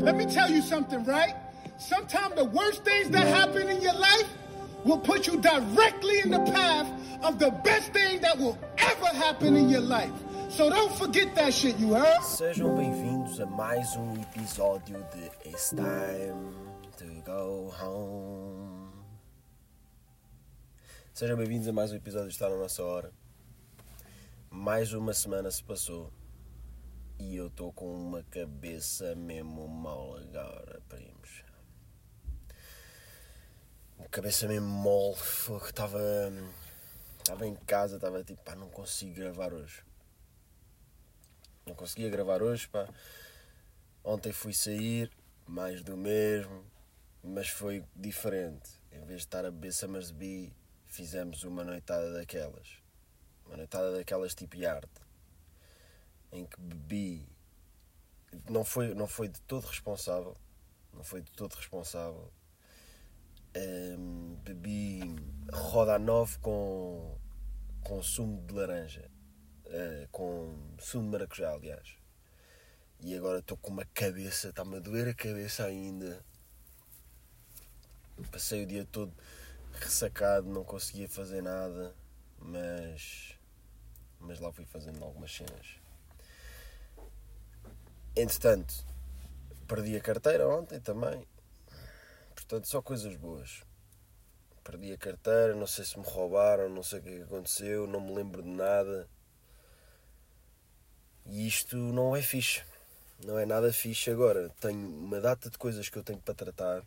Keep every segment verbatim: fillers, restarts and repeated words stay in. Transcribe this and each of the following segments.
Let me tell you something, right? Sometimes the worst things that happen in your life will put you directly in the path of the best thing that will ever happen in your life. So don't forget that shit, you heard? Sejam bem-vindos a mais um episódio de It's Time to Go Home. Sejam bem-vindos a mais um episódio de Está na Nossa Hora. Mais uma semana se passou e eu estou com uma cabeça mesmo mole agora, primos. Uma cabeça mesmo mole. Estava estava em casa, estava tipo, pá, não consigo gravar hoje. Não conseguia gravar hoje, pá. Ontem fui sair, mais do mesmo, mas foi diferente. Em vez de estar a beber Summersby, fizemos uma noitada daquelas. Uma noitada daquelas tipo yard, em que bebi. Não foi, não foi de todo responsável. Não foi de todo responsável. Um, bebi Roda nove com, com sumo de laranja. Uh, com sumo de maracujá, aliás. E agora estou com uma cabeça, está-me a doer a cabeça ainda. Passei o dia todo ressacado, não conseguia fazer nada, mas, mas lá fui fazendo algumas cenas. Entretanto, perdi a carteira ontem também. Portanto, só coisas boas. Perdi a carteira, não sei se me roubaram, não sei o que é que aconteceu, não me lembro de nada. E isto não é fixe. Não é nada fixe agora. Tenho uma data de coisas que eu tenho para tratar,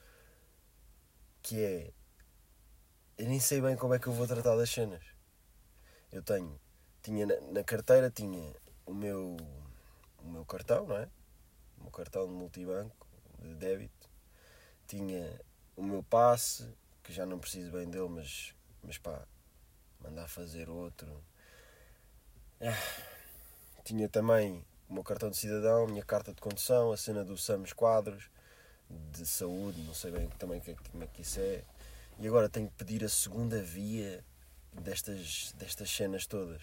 que é... Eu nem sei bem como é que eu vou tratar das cenas. Eu tenho... Tinha na, na carteira, tinha o meu... O meu cartão, não é? O meu cartão de multibanco, de débito. Tinha o meu passe, que já não preciso bem dele, mas... Mas pá, mandar fazer outro... Ah... Tinha também o meu cartão de cidadão, a minha carta de condução, a cena do SAMS quadros, de saúde, não sei bem também como é que isso é. E agora tenho que pedir a segunda via destas, destas cenas todas.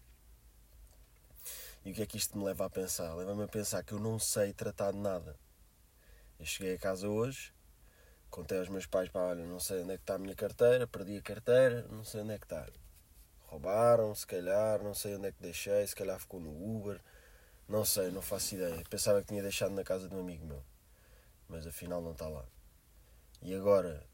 E o que é que isto me leva a pensar? Leva-me a pensar que eu não sei tratar de nada. Eu cheguei a casa hoje, contei aos meus pais, pá, olha, não sei onde é que está a minha carteira, perdi a carteira, não sei onde é que está. Roubaram, se calhar, não sei onde é que deixei, se calhar ficou no Uber, não sei, não faço ideia. Pensava que tinha deixado na casa de um amigo meu, mas afinal não está lá. E agora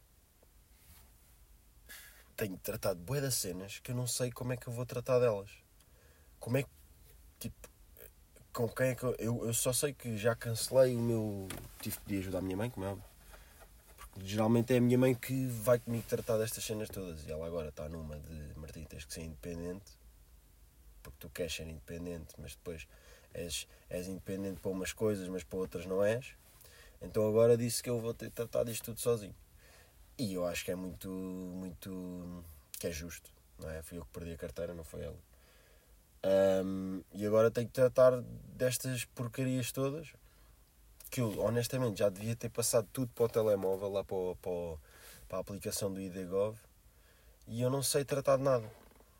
tenho tratado bué das cenas que eu não sei como é que eu vou tratar delas. Como é que, tipo, com quem é que eu... Eu, eu só sei que já cancelei o meu... Tive que pedir ajuda à minha mãe, como é óbvio. Geralmente é a minha mãe que vai comigo tratar destas cenas todas. E ela agora está numa de Martim, tens que ser independente. Porque tu queres ser independente, mas depois és, és independente para umas coisas, mas para outras não és. Então agora disse que eu vou ter de tratar disto tudo sozinho. E eu acho que é muito, muito... que é justo, não é? Fui eu que perdi a carteira, não foi ela. Um, e agora tenho que tratar destas porcarias todas. Que eu, honestamente, já devia ter passado tudo para o telemóvel, lá para, o, para, o, para a aplicação do I D Gov, e eu não sei tratar de nada.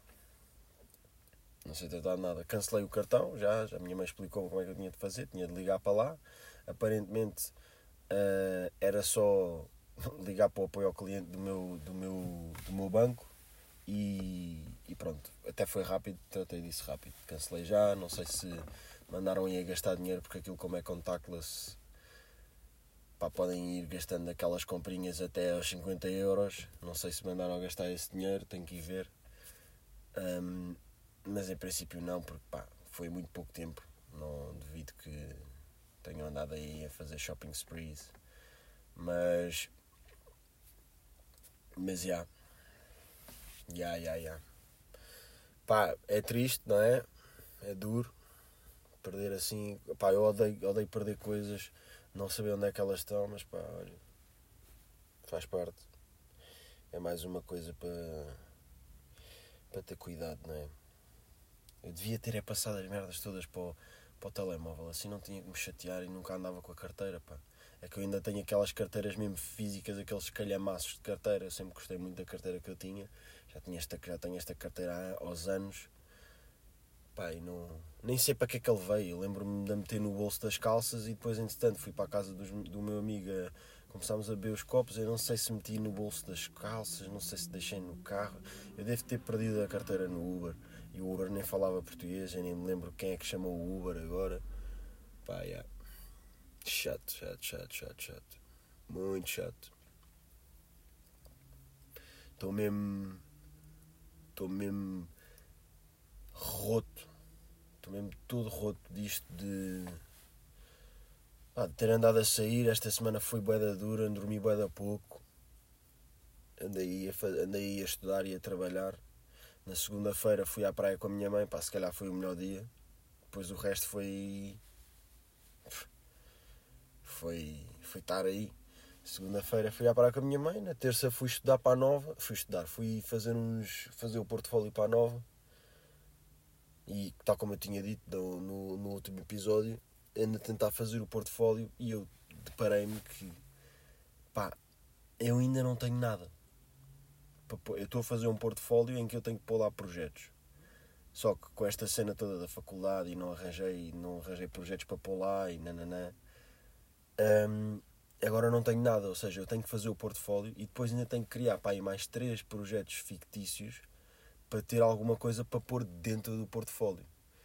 Não sei tratar de nada. Cancelei o cartão, já, já a minha mãe explicou como é que eu tinha de fazer, tinha de ligar para lá. Aparentemente uh, era só ligar para o apoio ao cliente do meu, do meu, do meu banco e, e pronto. Até foi rápido, tratei disso rápido. Cancelei já, não sei se mandaram ir a gastar dinheiro, porque aquilo como é contactless, pá, podem ir gastando aquelas comprinhas até aos cinquenta euros. Não sei se mandaram a gastar esse dinheiro, tenho que ir ver. Um, mas em princípio não, porque pá, foi muito pouco tempo. Não duvido que tenham andado aí a fazer shopping sprees. Mas... Mas já. Já, já, já. Pá, é triste, não é? É duro. Perder assim, pá, eu odeio, odeio perder coisas, não saber onde é que elas estão, mas pá, olha, faz parte. É mais uma coisa para, para ter cuidado, não é? Eu devia ter é passado as merdas todas para o, para o telemóvel, assim não tinha que me chatear e nunca andava com a carteira, pá. É que eu ainda tenho aquelas carteiras mesmo físicas, aqueles calhamaços de carteira, eu sempre gostei muito da carteira que eu tinha, já, tinha esta, já tenho esta carteira há aos anos. Pá, e não, nem sei para que é que ele veio. Eu lembro-me de a meter no bolso das calças e depois, entretanto, fui para a casa dos, do meu amigo, começámos a beber os copos. Eu não sei se meti no bolso das calças, não sei se deixei no carro. Eu devo ter perdido a carteira no Uber e o Uber nem falava português. Eu nem me lembro quem é que chamou o Uber agora. Pá, yeah. Chato, chato, chato, chato, chato. Muito chato. Estou mesmo... Estou mesmo... roto. Estou mesmo todo roto disto de... Ah, de ter andado a sair. Esta semana foi bué da dura, dormi bué da pouco. Andei a, faz... andei a estudar e a trabalhar. Na segunda-feira fui à praia com a minha mãe. Pá, se calhar foi o melhor dia. Depois o resto foi... Foi... Foi estar aí. Segunda-feira fui à praia com a minha mãe. Na terça fui estudar para a Nova. Fui estudar, fui fazer uns... fazer o portfólio para a Nova. E tal como eu tinha dito no, no, no último episódio, ando a tentar fazer o portfólio e eu deparei-me que, pá, eu ainda não tenho nada. Eu estou a fazer um portfólio em que eu tenho que pôr lá projetos. Só que com esta cena toda da faculdade e não arranjei, não arranjei projetos para pôr lá e nananã, hum, agora não tenho nada. Ou seja, eu tenho que fazer o portfólio e depois ainda tenho que criar, pá, aí mais três projetos fictícios para ter alguma coisa para pôr dentro do portfólio.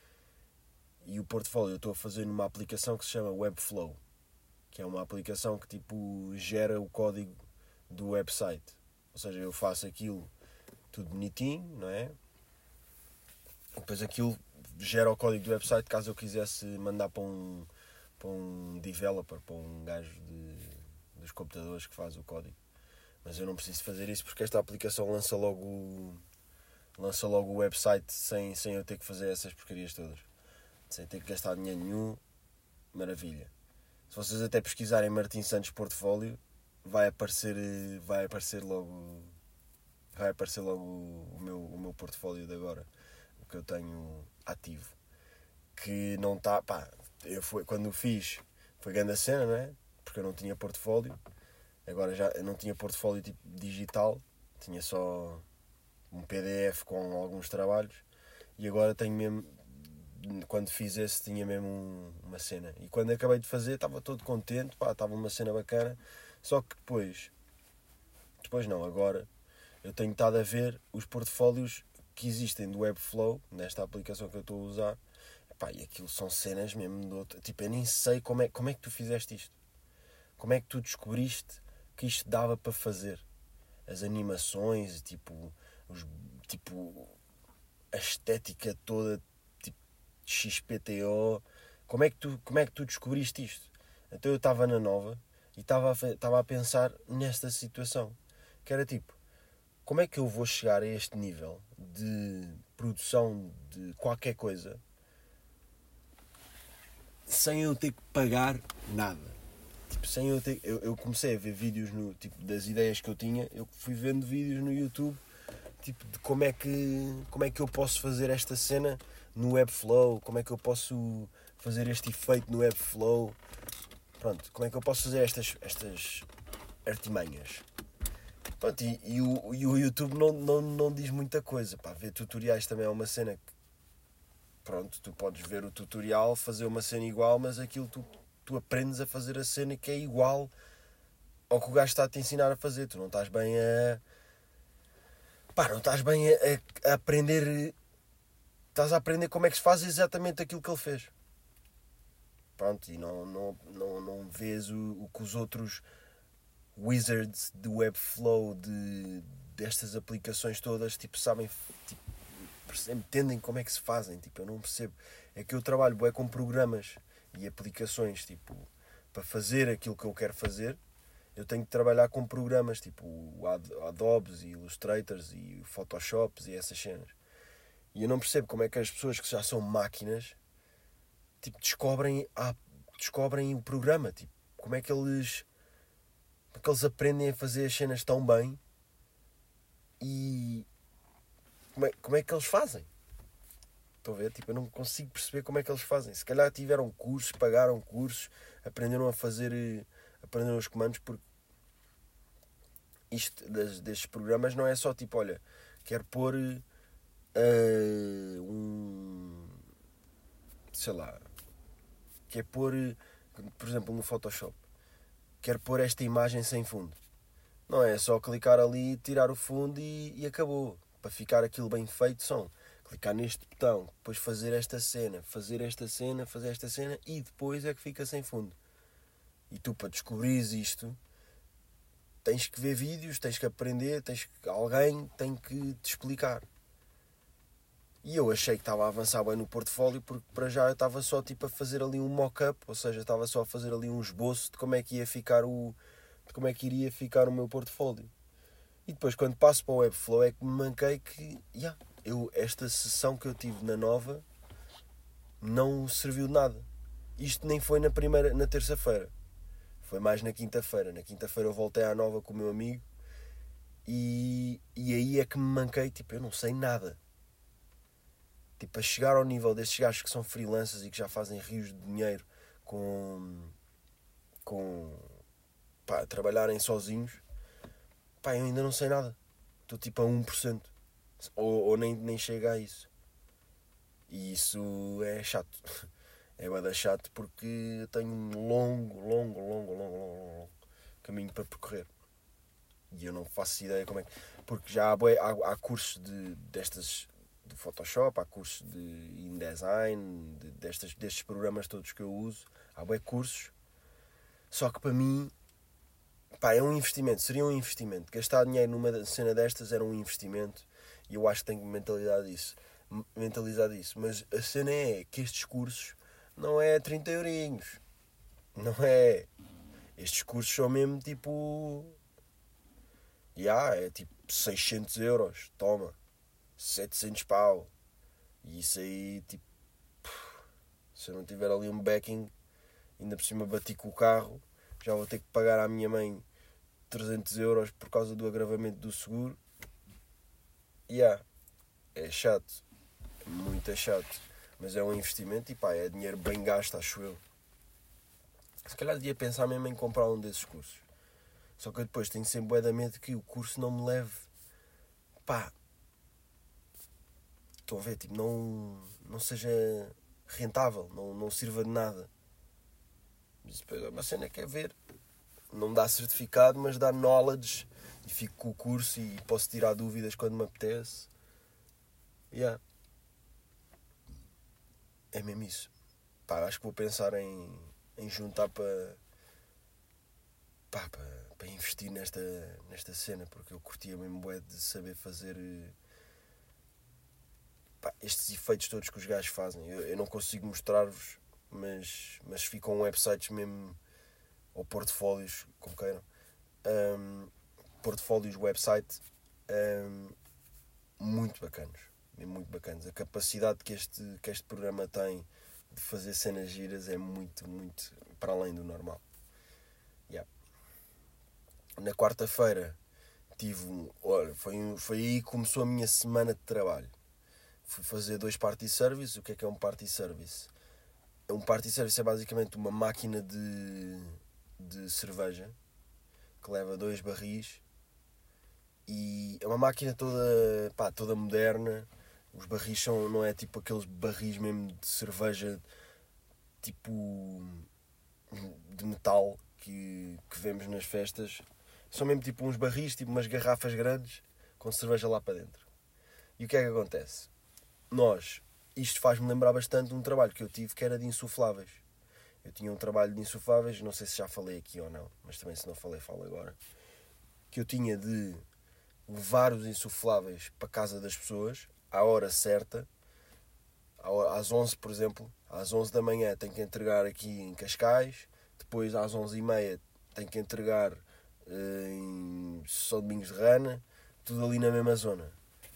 E o portfólio eu estou a fazer numa aplicação que se chama Webflow, que é uma aplicação que tipo gera o código do website. Ou seja, eu faço aquilo tudo bonitinho, não é? Depois aquilo gera o código do website caso eu quisesse mandar para um, para um developer, para um gajo de, dos computadores que faz o código. Mas eu não preciso fazer isso porque esta aplicação lança logo o lança logo o website sem, sem eu ter que fazer essas porcarias todas, sem ter que gastar dinheiro nenhum. Maravilha. Se vocês até pesquisarem Martim Santos Portfólio, vai aparecer, vai aparecer logo vai aparecer logo o meu, o meu portfólio de agora, o que eu tenho ativo, que não está, pá, eu foi, quando o fiz foi grande a cena, não é? Porque eu não tinha portfólio, agora já eu não tinha portfólio tipo digital, tinha só um P D F com alguns trabalhos e agora tenho mesmo, quando fiz esse tinha mesmo um, uma cena e quando acabei de fazer estava todo contente, pá, estava uma cena bacana, só que depois depois não, agora eu tenho estado a ver os portfólios que existem do Webflow, nesta aplicação que eu estou a usar, pá, e aquilo são cenas mesmo de outra, tipo, eu nem sei como é, como é que tu fizeste isto, como é que tu descobriste que isto dava para fazer as animações, tipo Os, tipo, a estética toda, tipo, X P T O. Como é que tu, como é que tu descobriste isto? Então eu estava na Nova e estava a, estava a pensar nesta situação, que era tipo, como é que eu vou chegar a este nível de produção de qualquer coisa sem eu ter que pagar nada? Tipo, sem eu ter, eu, eu comecei a ver vídeos no, tipo, das ideias que eu tinha, eu fui vendo vídeos no YouTube, tipo, de como é que, como é que eu posso fazer esta cena no Webflow, como é que eu posso fazer este efeito no Webflow, pronto, como é que eu posso fazer estas, estas artimanhas. Pronto, e, e, o, e o YouTube não, não, não diz muita coisa, pá, ver tutoriais também é uma cena que, pronto, tu podes ver o tutorial, fazer uma cena igual, mas aquilo tu, tu aprendes a fazer a cena que é igual ao que o gajo está a te ensinar a fazer, tu não estás bem a... Pá, não estás bem a, a, a aprender, estás a aprender como é que se faz exatamente aquilo que ele fez. Pronto, e não, não, não, não vês o, o que os outros wizards de Webflow, de, destas aplicações todas, tipo, sabem, tipo, entendem como é que se fazem, tipo, eu não percebo. É que eu trabalho bué com programas e aplicações, tipo, para fazer aquilo que eu quero fazer, eu tenho que trabalhar com programas, tipo, o Adobes e Illustrators e Photoshops e essas cenas. E eu não percebo como é que as pessoas que já são máquinas, tipo, descobrem, ah, descobrem o programa, tipo, como é que eles... como é que eles aprendem a fazer as cenas tão bem e como é, como é que eles fazem? Estão a ver? Tipo, eu não consigo perceber como é que eles fazem. Se calhar tiveram cursos, pagaram cursos, aprenderam a fazer, aprenderam os comandos, porque isto das, destes programas não é só tipo, olha, quero pôr uh, um, sei lá, quer pôr, por exemplo, no Photoshop, quer pôr esta imagem sem fundo. Não é só clicar ali, tirar o fundo e, e acabou. Para ficar aquilo bem feito são clicar neste botão, depois fazer esta cena, fazer esta cena, fazer esta cena e depois é que fica sem fundo. E tu, para descobrires isto, tens que ver vídeos, tens que aprender, tens que, alguém tem que te explicar. E eu achei que estava a avançar bem no portfólio, porque para já eu estava só tipo a fazer ali um mock-up, ou seja, estava só a fazer ali um esboço de como é que ia ficar o, de como é que iria ficar o meu portfólio. E depois, quando passo para o Webflow, é que me manquei que, yeah, eu, esta sessão que eu tive na Nova não serviu de nada. Isto nem foi na primeira, na terça-feira. Foi mais na quinta-feira. Na quinta-feira eu voltei à Nova com o meu amigo e, e aí é que me manquei, tipo, eu não sei nada. Tipo, a chegar ao nível destes gajos que são freelancers e que já fazem rios de dinheiro com, com pá, a trabalharem sozinhos, pá, eu ainda não sei nada. Estou tipo a um por cento. Ou, ou nem, nem chega a isso. E isso é chato. É bada chato porque eu tenho um longo, longo, longo, longo, longo, longo caminho para percorrer. E eu não faço ideia como é que... Porque já há, há, há cursos de, destas... de Photoshop, há cursos de InDesign, de, destas, destes programas todos que eu uso, há bué cursos, só que para mim, pá, é um investimento, seria um investimento, gastar dinheiro numa cena destas era um investimento, e eu acho que tenho que mentalidade disso, mentalizar disso, mas a cena é que estes cursos não é trinta eurinhos, não é, estes cursos são mesmo tipo, já, yeah, é tipo seiscentos euros, toma, setecentos pau. E isso aí, tipo, se eu não tiver ali um backing, ainda por cima bati com o carro, já vou ter que pagar à minha mãe trezentos euros por causa do agravamento do seguro. E yeah, é chato, é muito chato, mas é um investimento e pá, é dinheiro bem gasto, acho eu. Se calhar devia pensar mesmo em comprar um desses cursos, só que eu depois tenho sempre bué de medo que o curso não me leve, pá, estão a ver, tipo, não, não seja rentável, não, não sirva de nada. Mas depois é uma cena que é ver, não dá certificado, mas dá knowledge, e fico com o curso e posso tirar dúvidas quando me apetece. Yeah. É mesmo isso. Pá, acho que vou pensar em, em juntar para, pá, para, para investir nesta, nesta cena, porque eu curtia mesmo bué de saber fazer... Pá, estes efeitos todos que os gajos fazem, eu, eu não consigo mostrar-vos, mas, mas ficam websites mesmo, ou portfólios, como queiram, um, portfólios, website, um, muito bacanos, muito bacanos. A capacidade que este, que este programa tem de fazer cenas giras é muito, muito para além do normal. Yeah. Na quarta-feira tive um, olha, foi, foi aí que começou a minha semana de trabalho. Fui fazer dois party service. O que é que é um party service? Um party service é basicamente uma máquina de, de cerveja que leva dois barris e é uma máquina toda, pá, toda moderna. Os barris são, não é tipo aqueles barris mesmo de cerveja tipo de metal que, que vemos nas festas. São mesmo tipo uns barris, tipo umas garrafas grandes com cerveja lá para dentro. E o que é que acontece? Nós, isto faz-me lembrar bastante de um trabalho que eu tive que era de insufláveis. Eu tinha um trabalho de insufláveis, não sei se já falei aqui ou não, mas também se não falei, falo agora. Que eu tinha de levar os insufláveis para a casa das pessoas, à hora certa, às onze, por exemplo, às onze da manhã tenho que entregar aqui em Cascais, depois às onze e meia tenho que entregar em São Domingos de Rana, tudo ali na mesma zona.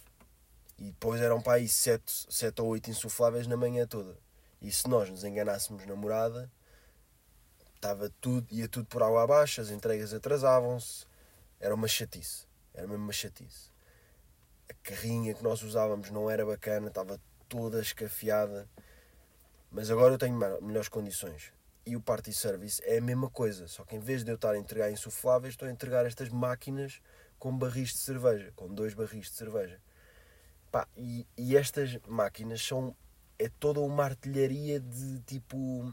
E depois eram para aí sete, sete ou oito insufláveis na manhã toda. E se nós nos enganássemos na morada, estava tudo, ia tudo por água abaixo, as entregas atrasavam-se. Era uma chatice. Era mesmo uma chatice. A carrinha que nós usávamos não era bacana, estava toda escafiada. Mas agora eu tenho melhores condições. E o party service é a mesma coisa, só que em vez de eu estar a entregar insufláveis, estou a entregar estas máquinas com barris de cerveja, com dois barris de cerveja. Pá, e, e estas máquinas são é toda uma artilharia de tipo...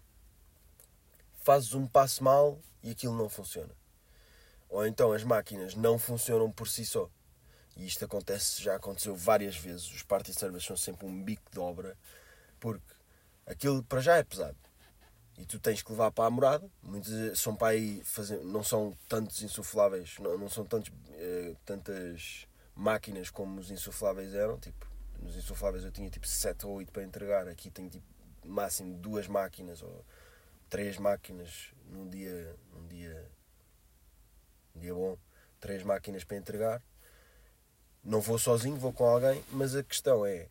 Fazes um passo mal e aquilo não funciona. Ou então as máquinas não funcionam por si só. E isto acontece, já aconteceu várias vezes. Os party servers são sempre um bico de obra, porque aquilo para já é pesado. E tu tens que levar para a morada. Muitos são para aí fazer, não são tantos insufláveis, não, não são tantos, eh, tantas máquinas como os insufláveis eram. Tipo, nos insufláveis eu tinha tipo sete ou oito para entregar. Aqui tenho tipo máximo duas máquinas ou três máquinas num dia, num dia, um dia bom. Três máquinas para entregar. Não vou sozinho, vou com alguém, mas a questão é,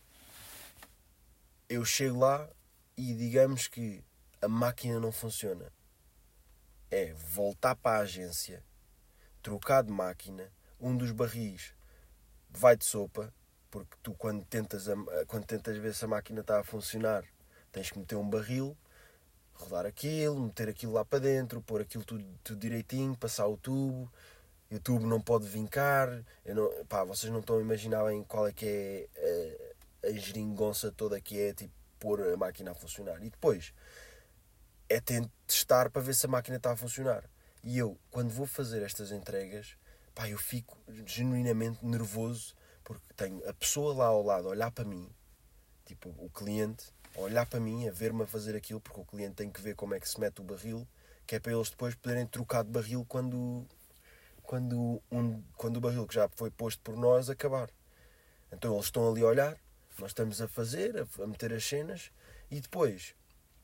eu chego lá e digamos que a máquina não funciona. É voltar para a agência, trocar de máquina, um dos barris vai de sopa, porque tu quando tentas, a, quando tentas ver se a máquina está a funcionar, tens que meter um barril, rodar aquilo, meter aquilo lá para dentro, pôr aquilo tudo, tudo direitinho, passar o tubo. O tubo não pode vincar. Eu não, pá, vocês não estão a imaginar bem qual é que é a, a geringonça toda que é tipo pôr a máquina a funcionar. E depois é testar para ver se a máquina está a funcionar. E eu, quando vou fazer estas entregas, pá, eu fico genuinamente nervoso porque tenho a pessoa lá ao lado a olhar para mim, tipo o cliente, a olhar para mim, a ver-me a fazer aquilo, porque o cliente tem que ver como é que se mete o barril, que é para eles depois poderem trocar de barril quando... Quando, um, quando o barril que já foi posto por nós acabar. Então eles estão ali a olhar, nós estamos a fazer, a, a meter as cenas, e depois,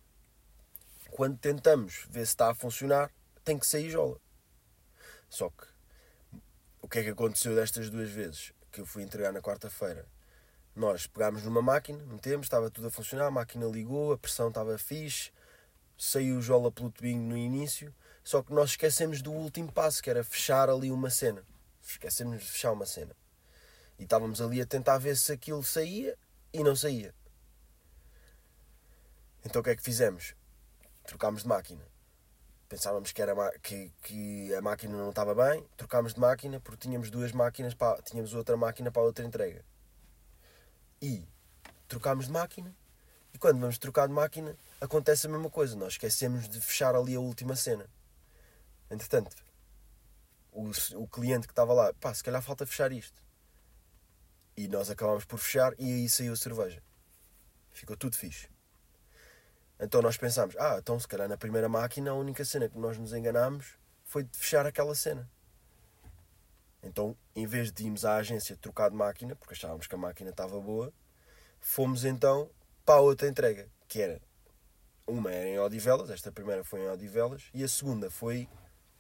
quando tentamos ver se está a funcionar, tem que sair jola. Só que, o que é que aconteceu destas duas vezes que eu fui entregar na quarta-feira? Nós pegámos numa máquina, metemos, estava tudo a funcionar, a máquina ligou, a pressão estava fixe, saiu jola pelo tubinho no início. Só que nós esquecemos do último passo, que era fechar ali uma cena. Esquecemos de fechar uma cena. E estávamos ali a tentar ver se aquilo saía e não saía. Então o que é que fizemos? Trocámos de máquina. Pensávamos que, era, que, que a máquina não estava bem. Trocámos de máquina porque tínhamos duas máquinas, para, tínhamos outra máquina para a outra entrega. E trocámos de máquina. E quando vamos trocar de máquina, acontece a mesma coisa. Nós esquecemos de fechar ali a última cena. Entretanto, o, o cliente que estava lá, pá, se calhar falta fechar isto. E nós acabámos por fechar e aí saiu a cerveja. Ficou tudo fixe. Então nós pensámos, ah, então se calhar na primeira máquina a única cena que nós nos enganámos foi de fechar aquela cena. Então, em vez de irmos à agência trocar de máquina, porque achávamos que a máquina estava boa, fomos então para a outra entrega, que era, uma era em Odivelas, esta primeira foi em Odivelas, e a segunda foi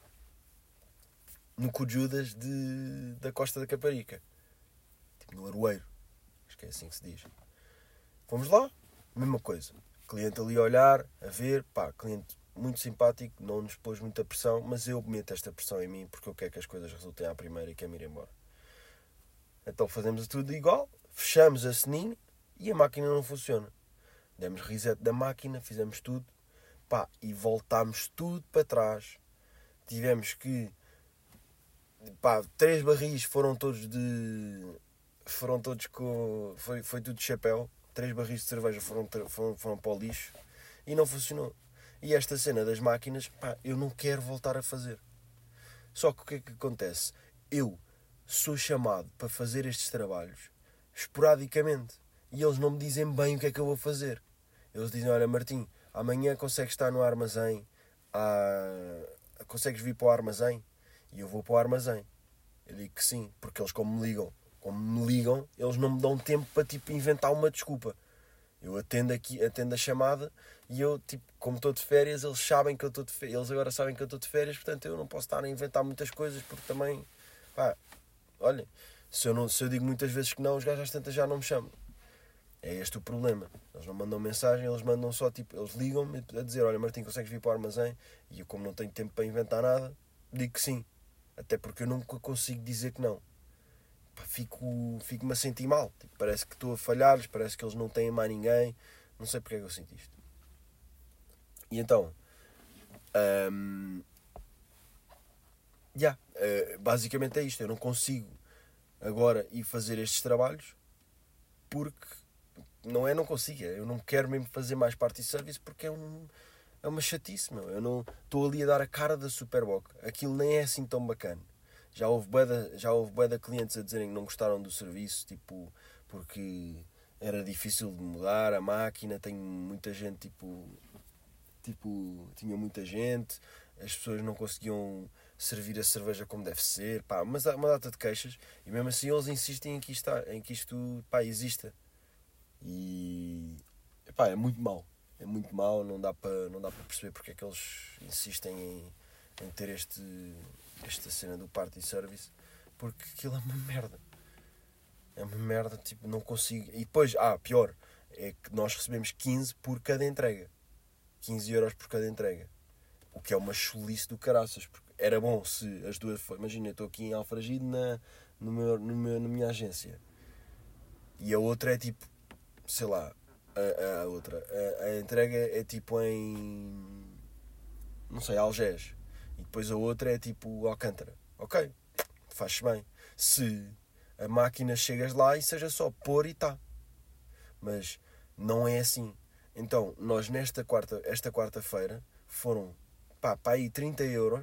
no Cujudas de, da Costa da Caparica. Tipo no Aroeiro. Acho que é assim que se diz. Fomos lá, mesma coisa. Cliente ali a olhar, a ver, pá, cliente muito simpático, não nos pôs muita pressão, mas eu meto esta pressão em mim porque eu quero que as coisas resultem à primeira e quero ir embora. Então fazemos tudo igual, fechamos a ceninha e a máquina não funciona. Demos reset da máquina, fizemos tudo, pá, e voltámos tudo para trás. Tivemos que, pá, três barris foram todos de... Foram todos com... Foi, foi tudo de chapéu. Três barris de cerveja foram, foram, foram para o lixo e não funcionou. E esta cena das máquinas, pá, eu não quero voltar a fazer. Só que o que é que acontece? Eu sou chamado para fazer estes trabalhos esporadicamente e eles não me dizem bem o que é que eu vou fazer. Eles dizem, olha Martim, amanhã consegues estar no armazém, ah, consegues vir para o armazém? E eu vou para o armazém. Eu digo que sim, porque eles como me ligam, como me ligam, eles não me dão tempo para tipo inventar uma desculpa. Eu atendo aqui, atendo a chamada e eu, tipo, como estou de férias, eles sabem que eu estou de férias, eles agora sabem que eu estou de férias, portanto eu não posso estar a inventar muitas coisas porque também, pá, olhem, se eu, não, se eu digo muitas vezes que não, os gajos às tantas já não me chamam. É este o problema. Eles não mandam mensagem, eles mandam só, tipo, eles ligam-me a dizer, olha Martim, consegues vir para o armazém? E eu, como não tenho tempo para inventar nada, digo que sim. Até porque eu nunca consigo dizer que não. Fico, fico-me a sentir mal. Tipo, parece que estou a falhar, parece que eles não têm mais ninguém. Não sei porque é que eu sinto isto. E então, um, yeah, uh, basicamente é isto. Eu não consigo agora ir fazer estes trabalhos porque não é não consigo, é, eu não quero mesmo fazer mais party service porque é, um, é uma chatice, meu. Eu não estou ali a dar a cara da Superboc. Aquilo nem é assim tão bacana. Já houve bué de, já houve bué de clientes a dizerem que não gostaram do serviço, tipo, porque era difícil de mudar a máquina, tenho muita gente, tipo, tipo, tinha muita gente, as pessoas não conseguiam servir a cerveja como deve ser, pá, mas há uma data de queixas, e mesmo assim eles insistem em que isto, em que isto pá, exista. E, pá, é muito mau, é muito mau, não dá para não dá para perceber porque é que eles insistem em, em ter este, esta cena do party service, porque aquilo é uma merda. É uma merda, tipo, não consigo. E depois, ah, pior, é que nós recebemos quinze por cada entrega. quinze euros por cada entrega. O que é uma chulice do caraças. Porque era bom se as duas... Imagina, eu estou aqui em Alfragide na, no meu, no meu, na minha agência. E a outra é tipo, sei lá, a, a outra. A, a entrega é tipo em... não sei, Algés. E depois a outra é tipo Alcântara. Ok, faz-se bem. Se a máquina chegas lá e seja só pôr e tá. Mas não é assim. Então, nós nesta quarta, esta quarta-feira foram, pá, pá aí trinta euros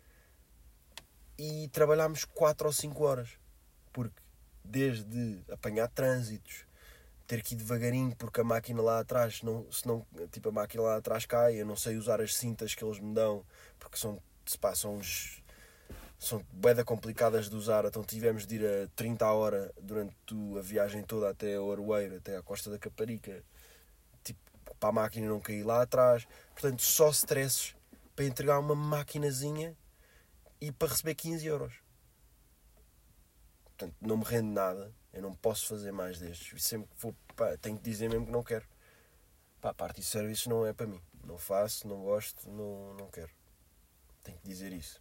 e trabalhámos quatro ou cinco horas. Porque desde apanhar trânsitos, ter que ir devagarinho porque a máquina lá atrás, não, se não, tipo, a máquina lá atrás cai, eu não sei usar as cintas que eles me dão, porque são, pá, são uns... são bué complicadas de usar, então tivemos de ir a trinta a hora durante a viagem toda até a Oroeiro, até à Costa da Caparica, tipo, para a máquina não cair lá atrás. Portanto, só stresses para entregar uma maquinazinha e para receber quinze euros. Portanto, não me rende nada, eu não posso fazer mais destes, e sempre que for, pá, tenho que dizer mesmo que não quero. Pá, party service não é para mim, não faço, não gosto, não, não quero, tenho que dizer isso.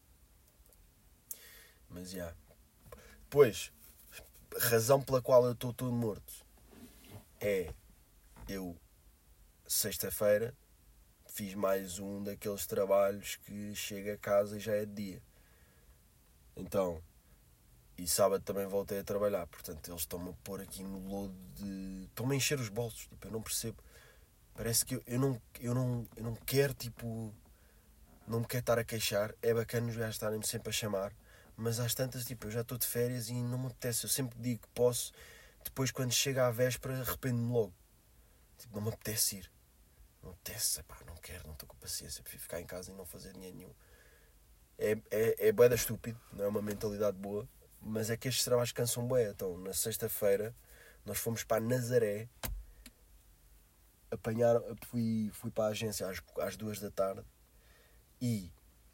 Mas já. Yeah. Pois, razão pela qual eu estou todo morto é eu, sexta-feira, fiz mais um daqueles trabalhos que chega a casa e já é de dia. Então, e sábado também voltei a trabalhar. Portanto, eles estão-me a pôr aqui no lodo de... estão-me a encher os bolsos. Tipo, eu não percebo. Parece que eu, eu, não, eu, não, eu não quero, tipo... não me quero estar a queixar. É bacana os gajos estarem-me sempre a chamar. Mas às tantas, tipo, eu já estou de férias e não me apetece. Eu sempre digo que posso. Depois, quando chega à véspera, arrependo-me logo. Tipo, não me apetece ir. Não me apetece, pá, não quero, não estou com paciência. Prefiro ficar em casa e não fazer dinheiro nenhum. É, é, é bué da estúpido, não é uma mentalidade boa. Mas é que estes trabalhos cansam bué. Então, na sexta-feira, nós fomos para Nazaré. Apanhar, fui, fui para a agência às, às duas da tarde. E...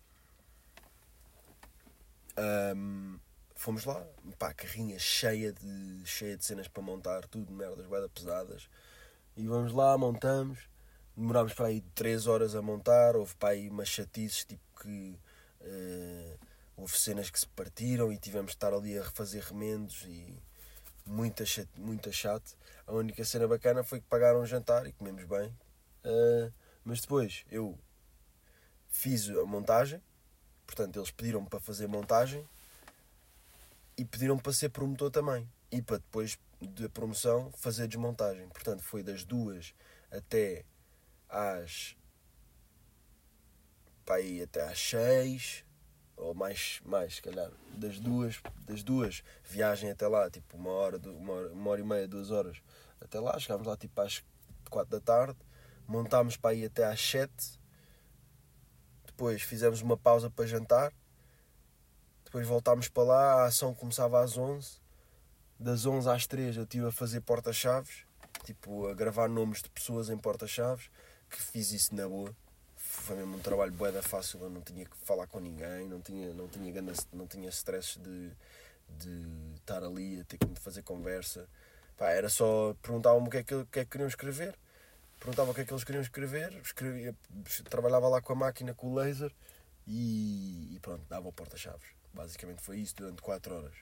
Um, fomos lá, pá, carrinha cheia de, cheia de cenas para montar, tudo merdas, bué pesadas. E vamos lá, montamos. Demorámos para aí três horas a montar. Houve para aí umas chatices, tipo que... Uh, houve cenas que se partiram e tivemos de estar ali a refazer remendos e muita chato, muita chato. A única cena bacana foi que pagaram um jantar e comemos bem. Uh, mas depois eu fiz a montagem, portanto eles pediram-me para fazer montagem e pediram-me para ser promotor também. E para depois da promoção fazer desmontagem. Portanto foi das duas até às... para aí até às seis... ou mais, mais, se calhar, das duas, das duas, viagem até lá, tipo uma hora, uma hora, uma hora e meia, duas horas, até lá, chegámos lá tipo às quatro da tarde, montámos para ir até às sete, depois fizemos uma pausa para jantar, depois voltámos para lá, a ação começava às onze, das onze às três eu estive a fazer porta-chaves, tipo a gravar nomes de pessoas em porta-chaves, que fiz isso na boa. Foi mesmo um trabalho bué da fácil, eu não tinha que falar com ninguém, não tinha, não tinha, ganas, não tinha stress de, de estar ali a ter que me fazer conversa. Pá, era só, perguntavam-me o que é que, o que é que queriam escrever, perguntava o que é que eles queriam escrever, escrevia, trabalhava lá com a máquina, com o laser e, e pronto, dava o porta-chaves. Basicamente foi isso durante quatro horas.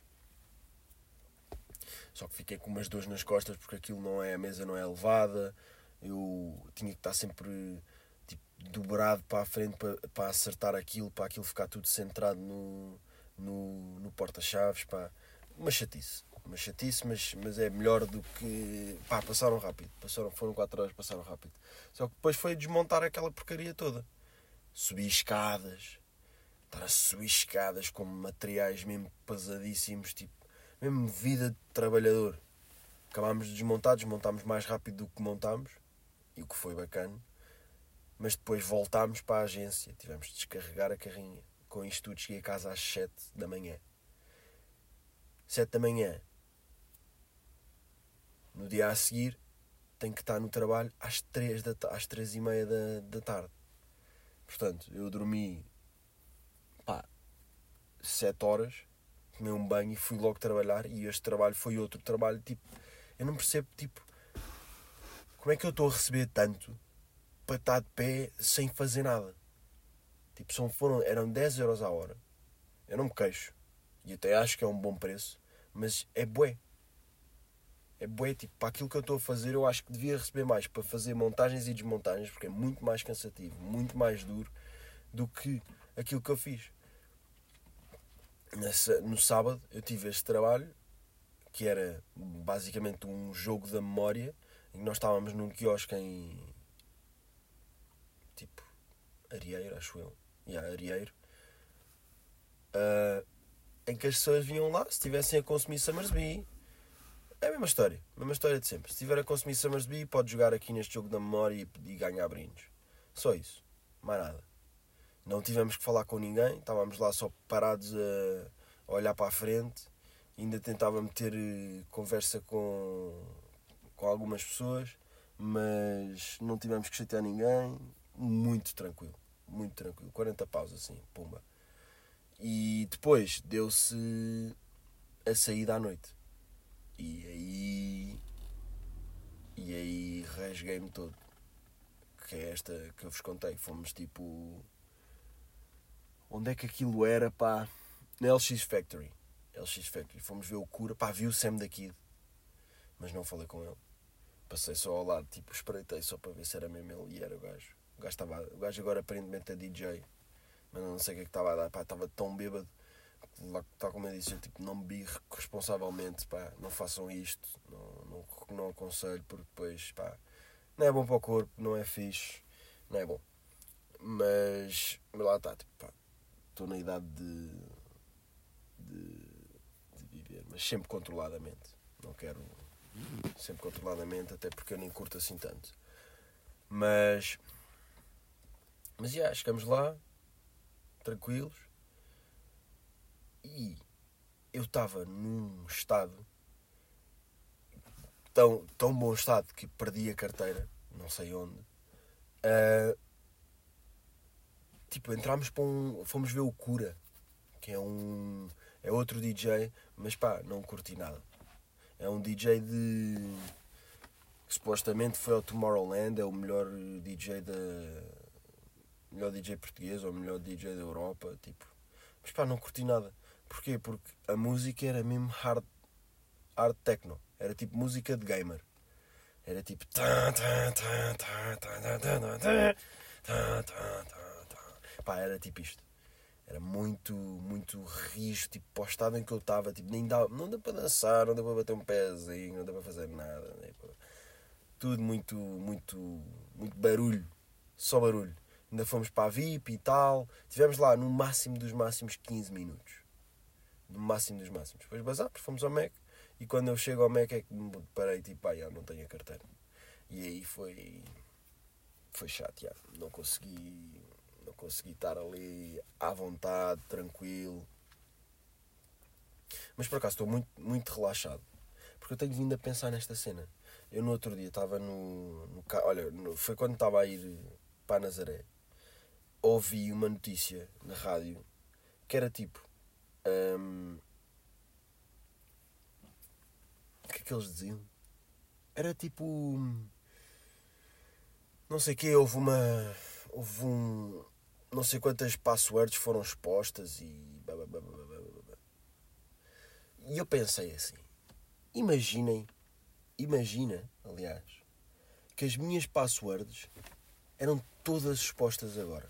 Só que fiquei com umas dores nas costas porque aquilo não é, a mesa não é elevada, eu tinha que estar sempre... tipo, dobrado para a frente para, para acertar aquilo, para aquilo ficar tudo centrado no, no, no porta-chaves, pá. Uma chatice. uma chatice, mas, mas é melhor do que... Pá, passaram rápido. Passaram, foram quatro horas, passaram rápido. Só que depois foi desmontar aquela porcaria toda. Subir escadas. Estar a subir escadas com materiais mesmo pesadíssimos, tipo... Mesmo vida de trabalhador. Acabámos de desmontar, desmontámos mais rápido do que montámos. E o que foi bacana. Mas depois voltámos para a agência. Tivemos de descarregar a carrinha. Com isto tudo cheguei a casa às sete da manhã. sete da manhã. No dia a seguir, tenho que estar no trabalho às três, da, às três e meia da, da tarde. Portanto, eu dormi, pá, sete horas, tomei um banho e fui logo trabalhar. E este trabalho foi outro trabalho, tipo, eu não percebo, tipo, como é que eu estou a receber tanto para estar de pé sem fazer nada. Tipo, são, foram, eram dez euros a hora. Eu não me queixo. E até acho que é um bom preço. Mas é bué. É bué, tipo, para aquilo que eu estou a fazer, eu acho que devia receber mais para fazer montagens e desmontagens, porque é muito mais cansativo, muito mais duro do que aquilo que eu fiz. Nessa, no sábado eu tive este trabalho, que era basicamente um jogo da memória, em que nós estávamos num quiosque em... tipo... Arieiro, acho eu. Yeah, Arieiro. Uh, em que as pessoas vinham lá, se estivessem a consumir Summersby. É a mesma história, a mesma história de sempre. Se estiver a consumir Summersby, pode jogar aqui neste jogo da memória e, e ganhar brindes. Só isso, mais nada. Não tivemos que falar com ninguém, estávamos lá só parados a, a olhar para a frente. Ainda tentava meter conversa com, com algumas pessoas, mas não tivemos que chatear ninguém. Muito tranquilo, muito tranquilo. quarenta paus assim, pumba. E depois deu-se a saída à noite. E aí... E aí rasguei-me todo. Que é esta que eu vos contei. Fomos tipo... Onde é que aquilo era, pá? Na L X Factory. L X Factory. Fomos ver o Cura. Pá, vi o Sam da Kid. Mas não falei com ele. Passei só ao lado, tipo, espreitei só para ver se era mesmo ele. E era o gajo. O gajo, estava, o gajo agora aparentemente é D J. Mas não sei o que é que estava a dar. Pá, estava tão bêbado. Tal como eu disse, eu tipo, não bebi responsavelmente, pá, não façam isto, não, não, não aconselho, porque depois, pá, não é bom para o corpo, não é fixe, não é bom. Mas, mas lá está, tipo, pá, estou na idade de, de, de viver, mas sempre controladamente, não quero, sempre controladamente, até porque eu nem curto assim tanto. Mas, mas, já, yeah, chegamos lá, tranquilos. E eu estava num estado, tão, tão bom estado, que perdi a carteira, não sei onde. Uh, tipo, entramos para um... Fomos ver o Cura, que é um... É outro D J, mas pá, não curti nada. É um D J de... que supostamente foi ao Tomorrowland, é o melhor D J da... melhor D J português, ou o melhor D J da Europa, tipo... Mas pá, não curti nada. Porquê? Porque a música era mesmo hard, hard techno. Era tipo música de gamer. Era tipo... Pá, era tipo isto. Era muito, muito rijo, tipo, para o estado em que eu estava. Tipo, nem dá, não dá para dançar, não dá para bater um pezinho, não dá para fazer nada. Tipo, tudo muito, muito, muito barulho. Só barulho. Ainda fomos para a V I P e tal. Estivemos lá no máximo dos máximos quinze minutos. No máximo dos máximos. Depois basámos, fomos ao Mac. E quando eu chego ao Mac é que me parei, tipo, ah, já, não tenho a carteira. E aí foi... Foi chato, já. Não consegui... Não consegui estar ali à vontade, tranquilo. Mas por acaso estou muito, muito relaxado. Porque eu tenho vindo a pensar nesta cena. Eu no outro dia estava no... no olha, no, foi quando estava a ir para a Nazaré. Ouvi uma notícia na rádio que era tipo... Um, o que é que eles diziam? Era tipo... Não sei o quê, houve uma... Houve um... Não sei quantas passwords foram expostas e... E eu pensei assim... Imaginem... Imagina, aliás... Que as minhas passwords eram todas expostas agora.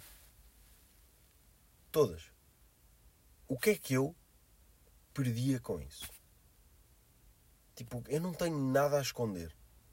Todas. O que é que eu perdia com isso? Tipo, eu não tenho nada a esconder.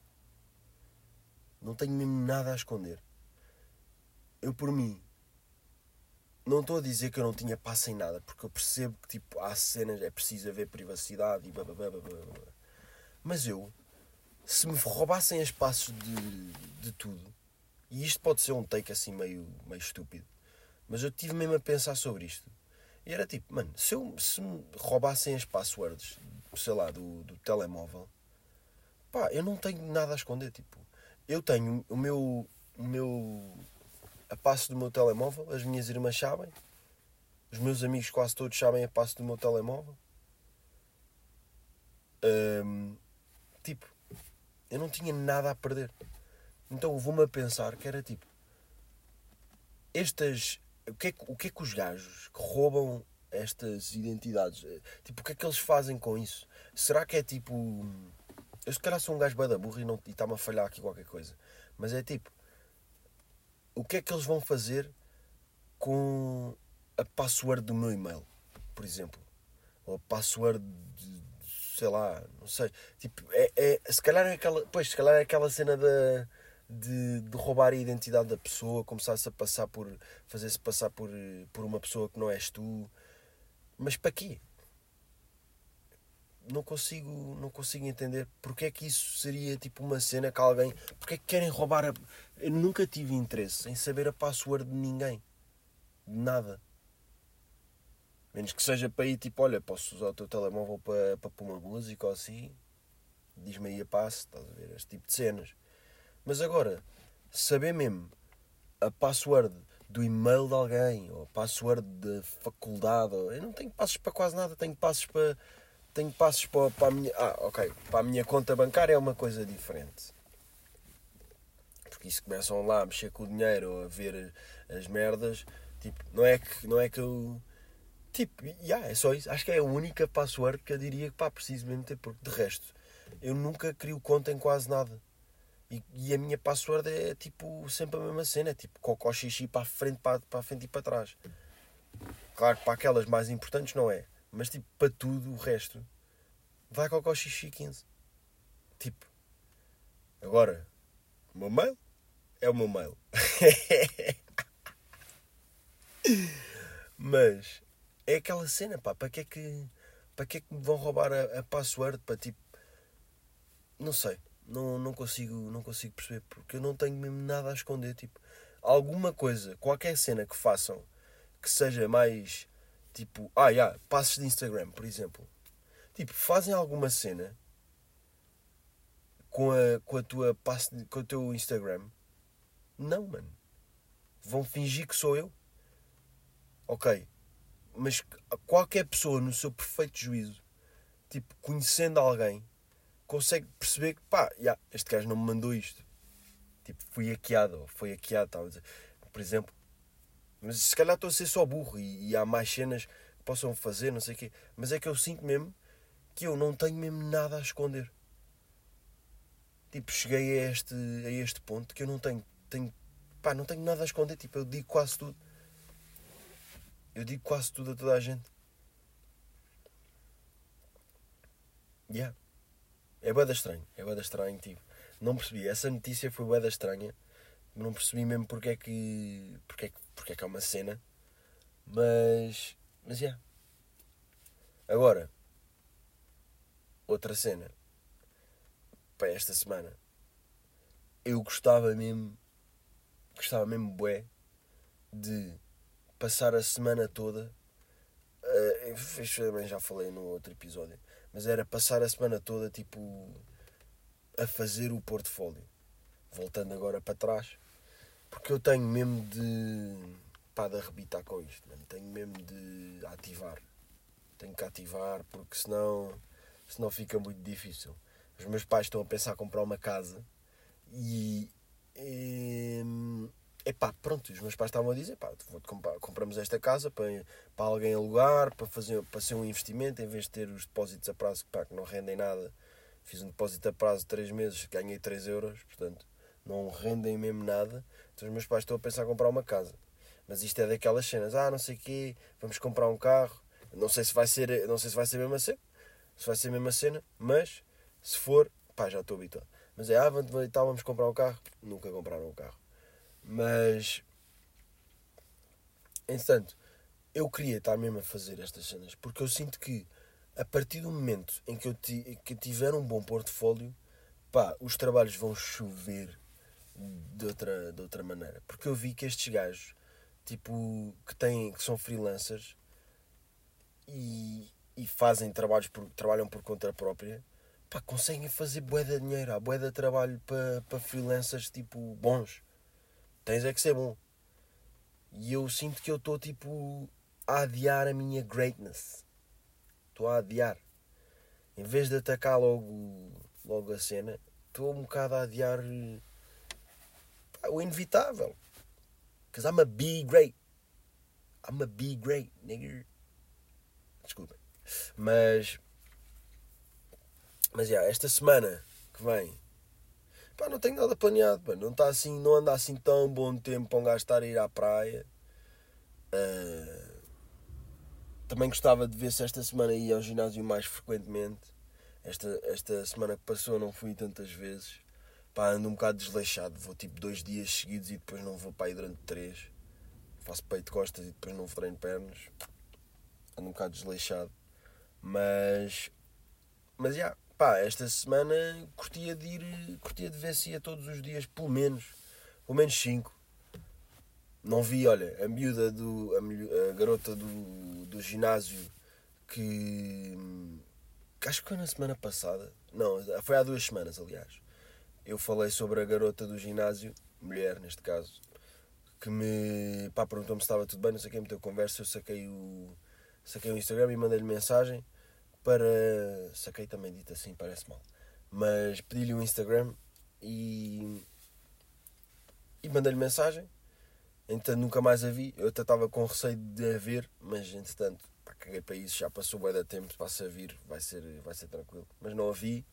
Não tenho mesmo nada a esconder. Eu, por mim, não estou a dizer que eu não tinha passo em nada, porque eu percebo que, tipo, há cenas, é preciso haver privacidade e blá blá blá blá blá. Mas eu, se me roubassem as passos de, de tudo, e isto pode ser um take assim meio, meio estúpido, mas eu tive mesmo a pensar sobre isto. E era tipo, mano, se, eu, se me roubassem as passwords, sei lá, do, do telemóvel, pá, eu não tenho nada a esconder, tipo, eu tenho o meu, o meu, a passo do meu telemóvel, as minhas irmãs sabem, os meus amigos quase todos sabem a passo do meu telemóvel. Hum, tipo, eu não tinha nada a perder. Então vou-me a pensar que era tipo, estas, o que, é, o que é que os gajos que roubam estas identidades, tipo, o que é que eles fazem com isso? Será que é tipo, eu se calhar sou um gajo bué da burra e, não, e está-me a falhar aqui qualquer coisa, mas é tipo, o que é que eles vão fazer com a password do meu e-mail, por exemplo, ou a password de, sei lá, não sei, tipo, é, é, se calhar é aquela, pois, se calhar é aquela cena da, de, de roubar a identidade da pessoa, começar-se a passar por, fazer-se passar por, por uma pessoa que não és tu, mas para quê? Não consigo, não consigo entender porque é que isso seria tipo uma cena que alguém, porque é que querem roubar a, eu nunca tive interesse em saber a password de ninguém, de nada. Menos que seja para ir tipo, olha, posso usar o teu telemóvel para, para pôr uma música ou assim, diz-me aí a passo, estás a ver, este tipo de cenas. Mas agora, saber mesmo a password do e-mail de alguém, ou a password da faculdade, ou, eu não tenho passos para quase nada, tenho passos para, tenho passos para, para a minha, ah, ok, para a minha conta bancária é uma coisa diferente. Porque isso começam lá a mexer com o dinheiro, ou a ver as merdas, tipo, não é que, não é que eu... Tipo, yeah, é só isso. Acho que é a única password que eu diria que pá, preciso mesmo ter, porque de resto eu nunca crio conta em quase nada. E, e a minha password é tipo sempre a mesma cena, é tipo cocó xixi para a frente, para, para a frente e para trás. Claro que para aquelas mais importantes não é, mas tipo para tudo o resto vai cocó xixi quinze. Tipo, agora, o meu mail é o meu mail. Mas é aquela cena, pá, para que é que, para que é que me vão roubar a, a password? Para tipo, não sei, não, não, consigo, não consigo perceber, porque eu não tenho mesmo nada a esconder. Tipo, alguma coisa, qualquer cena que façam que seja mais tipo, ah, já, yeah, passos de Instagram, por exemplo, tipo, fazem alguma cena com a, com a tua passe, com o teu Instagram. Não, mano, vão fingir que sou eu, ok. Mas qualquer pessoa no seu perfeito juízo, tipo, conhecendo alguém, consegue perceber que, pá, yeah, este gajo não me mandou isto. Tipo, fui hackeado, ou foi hackeado, tal, por exemplo. Mas se calhar estou a ser só burro e, e há mais cenas que possam fazer, não sei o quê. Mas é que eu sinto mesmo que eu não tenho mesmo nada a esconder. Tipo, cheguei a este, a este ponto que eu não tenho, tenho, pá, não tenho nada a esconder. Tipo, eu digo quase tudo. Eu digo quase tudo a toda a gente. Yeah. É bué da estranho. É bué da estranho, tipo. Não percebi. Essa notícia foi bué da estranha. Não percebi mesmo porque é que... Porque é que, porque é que é uma cena. Mas... Mas, yeah. Agora. Outra cena. Para esta semana. Eu gostava mesmo... Gostava mesmo bué de... passar a semana toda, uh, isto também já falei no outro episódio, mas era passar a semana toda tipo a fazer o portfólio, voltando agora para trás, porque eu tenho mesmo de pá, de arrebitar com isto, mano. Tenho mesmo de ativar, tenho que ativar, porque senão, senão fica muito difícil. Os meus pais estão a pensar em comprar uma casa e, e epá, pronto, os meus pais estavam a dizer, pá, comprar, compramos esta casa para, para alguém alugar, para, fazer, para ser um investimento, em vez de ter os depósitos a prazo, pá, que não rendem nada. Fiz um depósito a prazo de três meses, ganhei três euros, portanto, não rendem mesmo nada. Então os meus pais estão a pensar em comprar uma casa. Mas isto é daquelas cenas, ah, não sei o quê, vamos comprar um carro. Não sei se vai ser, não sei se vai ser a mesma cena, se vai ser a mesma cena, mas Se for, pá, já estou habituado. Mas é, ah, estávamos a comprar um carro. Nunca compraram um carro. Mas, entretanto, eu queria estar mesmo a fazer estas cenas. Porque eu sinto que, a partir do momento em que eu, ti, que eu tiver um bom portfólio, pá, os trabalhos vão chover de outra, de outra maneira. Porque eu vi que estes gajos, tipo, que, têm, que são freelancers e, e fazem trabalhos, por, trabalham por conta própria, pá, conseguem fazer bué de dinheiro. Há bué de trabalho para pa freelancers, tipo, bons. Tens é que ser bom. E eu sinto que eu estou, tipo, a adiar a minha greatness. Estou a adiar. Em vez de atacar logo, logo a cena, estou um bocado a adiar, pá, o inevitável. Because I'm a be great. I'm a be great, nigga. Desculpem. Mas... Mas, já, yeah, esta semana que vem, pá, não tenho nada planeado, pá. Não, está assim, não anda assim tão bom tempo para um gajo estar a ir à praia. Uh, também gostava de ver se esta semana ia ao ginásio mais frequentemente. Esta, esta semana que passou não fui tantas vezes. Pá, ando um bocado desleixado. Vou tipo dois dias seguidos e depois não vou para aí durante três. Faço peito de costas e depois não treino pernas. Ando um bocado desleixado. Mas... Mas, já... Yeah. Pá, esta semana curtia de ir, curtia de ver se ia todos os dias, pelo menos, pelo menos cinco. Não vi, olha, a miúda, do, a, a garota do, do ginásio que, que acho que foi na semana passada, não, foi há duas semanas, aliás. Eu falei sobre a garota do ginásio, mulher neste caso, que me, pá, perguntou-me se estava tudo bem, não sei o que, meteu conversa, eu saquei o, saquei o Instagram e mandei-lhe mensagem. Para... Saquei também dito assim, parece mal. Mas pedi-lhe um Instagram e... E mandei-lhe mensagem. Entretanto nunca mais a vi. Eu até estava com receio de a ver. Mas entretanto, pá, caguei para isso. Já passou bué de tempo. Passa a vir. Vai ser, vai ser tranquilo. Mas não a vi.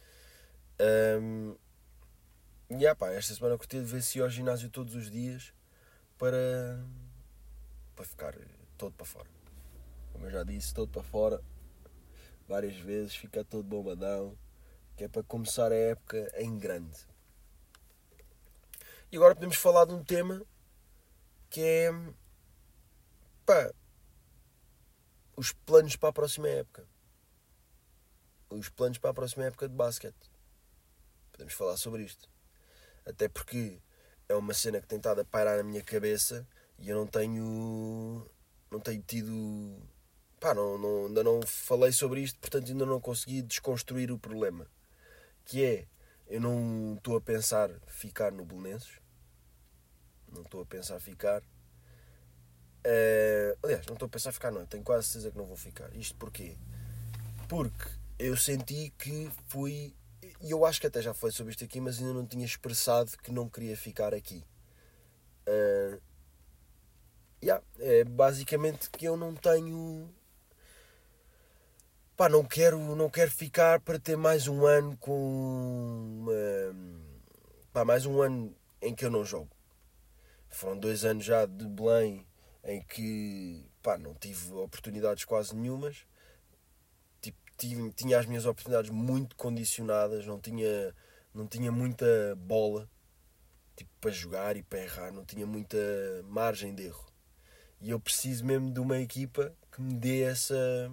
Um... E yeah, pá, esta semana eu curti de ver se ia ao ginásio todos os dias. Para... Para ficar todo para fora. Como eu já disse, todo para fora. Várias vezes, fica todo bombadão, que é para começar a época em grande. E agora podemos falar de um tema que é, pá, os planos para a próxima época. Os planos para a próxima época de basquete. Podemos falar sobre isto. Até porque é uma cena que tem estado a pairar na minha cabeça e eu não tenho, não tenho tido... Pá, não, não, ainda não falei sobre isto, portanto ainda não consegui desconstruir o problema. Que é, eu não estou a pensar ficar no Belenenses. Não estou a pensar ficar. Uh, aliás, não estou a pensar ficar não, tenho quase certeza que não vou ficar. Isto porquê? Porque eu senti que fui... E eu acho que até já falei sobre isto aqui, mas ainda não tinha expressado que não queria ficar aqui. Uh, yeah, é basicamente que eu não tenho... Pá, não quero, não quero ficar para ter mais um ano com... Uma... Pá, mais um ano em que eu não jogo. Foram dois anos já de Belém em que, pá, não tive oportunidades quase nenhumas. Tipo, tive, tinha as minhas oportunidades muito condicionadas, não tinha, não tinha muita bola, tipo, para jogar e para errar, não tinha muita margem de erro. E eu preciso mesmo de uma equipa que me dê essa...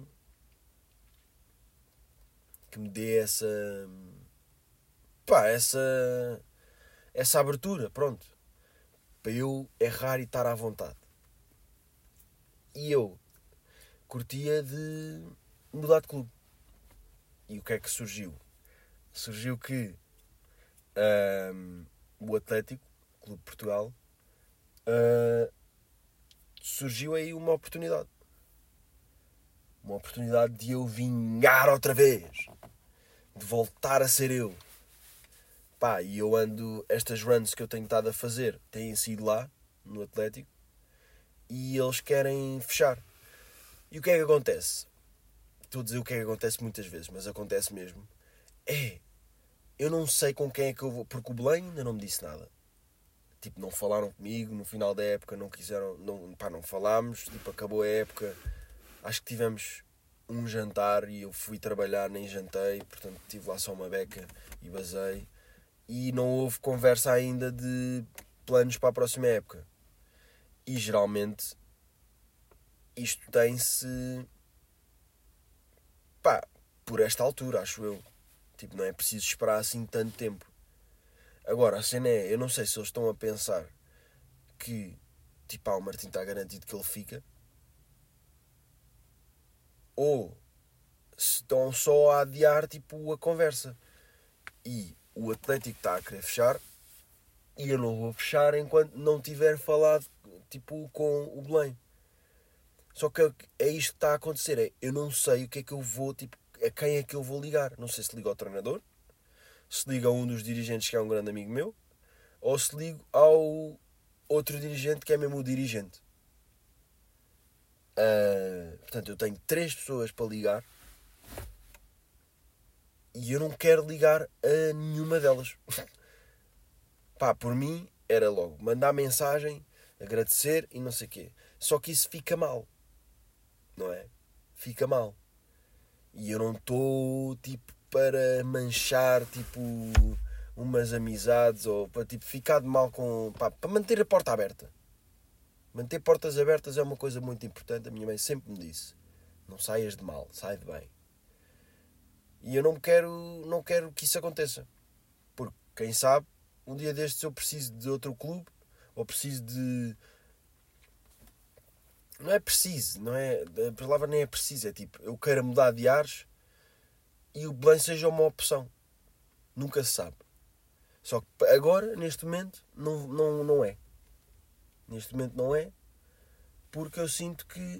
que me dê essa... pá, essa... essa abertura, pronto. Para eu errar e estar à vontade. E eu curtia de mudar de clube. E o que é que surgiu? Surgiu que um, o Atlético, Clube de Portugal, uh, surgiu aí uma oportunidade. Uma oportunidade de eu vingar outra vez. De voltar a ser eu. Pá, e eu ando... Estas runs que eu tenho estado a fazer têm sido lá, no Atlético. E eles querem fechar. E o que é que acontece? Estou a dizer o que é que acontece muitas vezes, mas acontece mesmo. É, eu não sei com quem é que eu vou... Porque o Belém ainda não me disse nada. Tipo, não falaram comigo no final da época, não quiseram... Não, pá, não falámos, tipo, acabou a época. Acho que tivemos... um jantar e eu fui trabalhar, nem jantei, portanto tive lá só uma beca e basei. E não houve conversa ainda de planos para a próxima época. E geralmente isto tem-se, pá, por esta altura, acho eu. Tipo, não é preciso esperar assim tanto tempo. Agora, a cena é, eu não sei se eles estão a pensar que, tipo, ah, o Martim está garantido que ele fica, ou se estão só a adiar, tipo, a conversa. E o Atlético está a querer fechar e eu não vou fechar enquanto não tiver falado, tipo, com o Belém. Só que é isto que está a acontecer, é, eu não sei o que é que eu vou, tipo, a quem é que eu vou ligar. Não sei se ligo ao treinador, se ligo a um dos dirigentes que é um grande amigo meu, ou se ligo ao outro dirigente que é mesmo o dirigente. Uh, portanto, eu tenho três pessoas para ligar e eu não quero ligar a nenhuma delas. Pá, por mim era logo mandar mensagem, agradecer e não sei o quê. Só que isso fica mal, não é? Fica mal. E eu não estou, tipo, para manchar, tipo, umas amizades ou para, tipo, ficar de mal com... Pá, para manter a porta aberta. Manter portas abertas é uma coisa muito importante. A minha mãe sempre me disse. Não saias de mal, sai de bem. E eu não quero, não quero que isso aconteça. Porque, quem sabe, um dia destes eu preciso de outro clube, ou preciso de... Não é preciso, não é... A palavra nem é preciso, é tipo, eu quero mudar de ares e o Belém seja uma opção. Nunca se sabe. Só que agora, neste momento, não, não, não é. Neste momento não é, porque eu sinto que,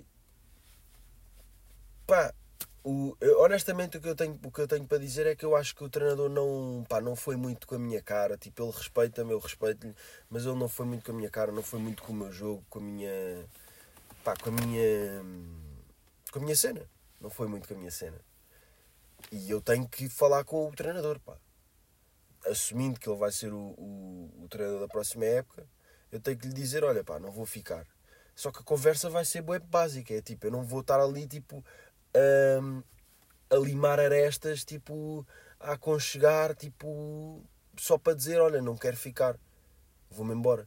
pá, o, eu, honestamente o que, eu tenho, o que eu tenho para dizer é que eu acho que o treinador não, pá, não foi muito com a minha cara. Tipo, ele respeita-me, eu respeito-lhe, mas ele não foi muito com a minha cara, não foi muito com o meu jogo, com a minha, pá, com a minha, com a minha cena. Não foi muito com a minha cena. E eu tenho que falar com o treinador, pá. Assumindo que ele vai ser o, o, o treinador da próxima época, eu tenho que lhe dizer, olha pá, não vou ficar. Só que a conversa vai ser bué básica, é tipo, eu não vou estar ali tipo a, a limar arestas, tipo, a aconchegar, tipo, só para dizer, olha, não quero ficar, vou-me embora.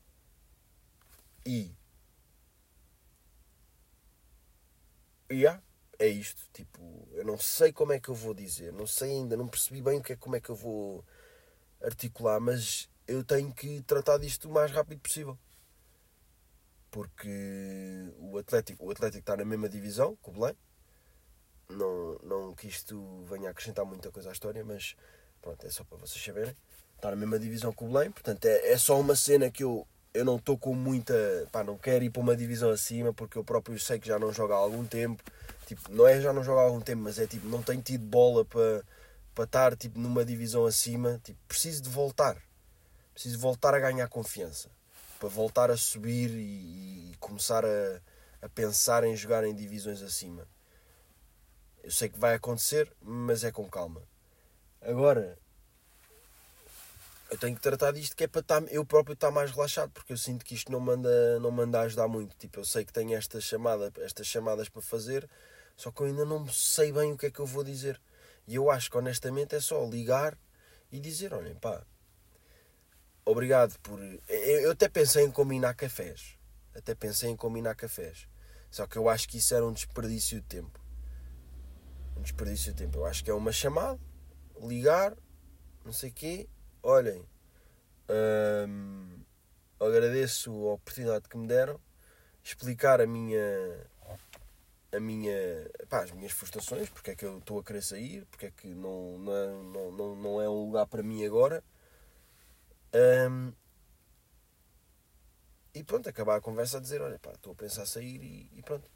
E e yeah, é isto, tipo, eu não sei como é que eu vou dizer, não sei ainda, não percebi bem o que é, como é que eu vou articular, mas eu tenho que tratar disto o mais rápido possível. Porque o Atlético, o Atlético está na mesma divisão que o Belém. Não, não que isto venha a acrescentar muita coisa à história, mas pronto, é só para vocês saberem. Está na mesma divisão que o Belém, portanto é, é só uma cena que eu, eu não estou com muita... Pá, não quero ir para uma divisão acima, porque eu próprio sei que já não jogo há algum tempo. Tipo, não é já não jogo há algum tempo, mas é tipo, não tenho tido bola para, para estar tipo, numa divisão acima. Tipo, preciso de voltar. Preciso voltar a ganhar confiança. Para voltar a subir e, e começar a, a pensar em jogar em divisões acima. Eu sei que vai acontecer, mas é com calma. Agora, eu tenho que tratar disto que é para estar, eu próprio estar mais relaxado, porque eu sinto que isto não manda, não manda ajudar muito. Tipo, eu sei que tenho esta chamada, estas chamadas para fazer, só que eu ainda não sei bem o que é que eu vou dizer. E eu acho que honestamente é só ligar e dizer, olhem pá, obrigado por... Eu até pensei em combinar cafés. Até pensei em combinar cafés. Só que eu acho que isso era um desperdício de tempo. Um desperdício de tempo. Eu acho que é uma chamada, ligar, não sei o quê. Olhem, hum, agradeço a oportunidade que me deram. Explicar a minha... A minha... Pá, as minhas frustrações. Porque é que eu estou a querer sair. Porque é que não, não, é, não, não, não é um lugar para mim agora. Um, e pronto, acabar a conversa a dizer, olha pá, estou a pensar sair e, e pronto.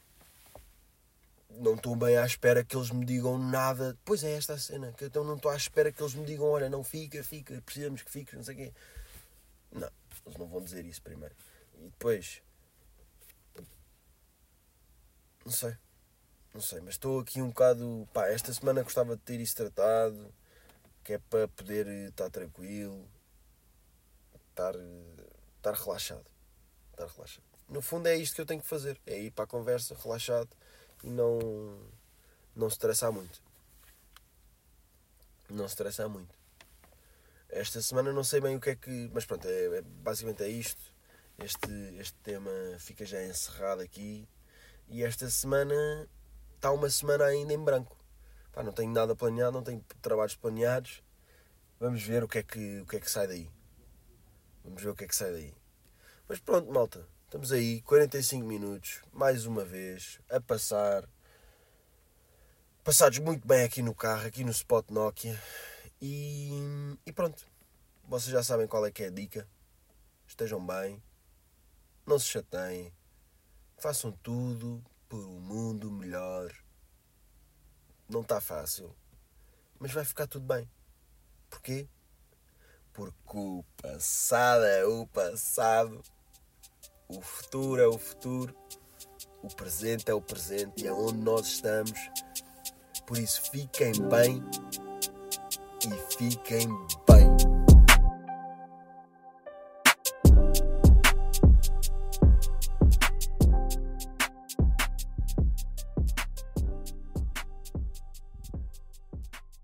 Não estou bem à espera que eles me digam nada. Pois é esta a cena, que então não estou à espera que eles me digam, olha, não fica, fica, precisamos que fiques, não sei o quê. Não, eles não vão dizer isso primeiro. E depois, não sei, não sei, mas estou aqui um bocado, pá, esta semana gostava de ter isso tratado, que é para poder estar tranquilo, estar, estar relaxado, estar relaxado. No fundo é isto que eu tenho que fazer, é ir para a conversa relaxado e não, não se estressar muito. Não se estressar muito. Esta semana não sei bem o que é que... Mas pronto, é, é, basicamente é isto. Este, este tema fica já encerrado aqui. E esta semana está uma semana ainda em branco. Pá, não tenho nada planeado, não tenho trabalhos planeados. Vamos ver o que é que, o que é que sai daí. Vamos ver o que é que sai daí. Mas pronto, malta. Estamos aí, quarenta e cinco minutos, mais uma vez, a passar. Passados muito bem aqui no carro, aqui no Spot Nokia. E, e pronto. Vocês já sabem qual é que é a dica. Estejam bem. Não se chateiem. Façam tudo por um mundo melhor. Não está fácil. Mas vai ficar tudo bem. Porquê? Porque o passado é o passado. O futuro é o futuro. O presente é o presente. E é onde nós estamos. Por isso fiquem bem. E fiquem bem.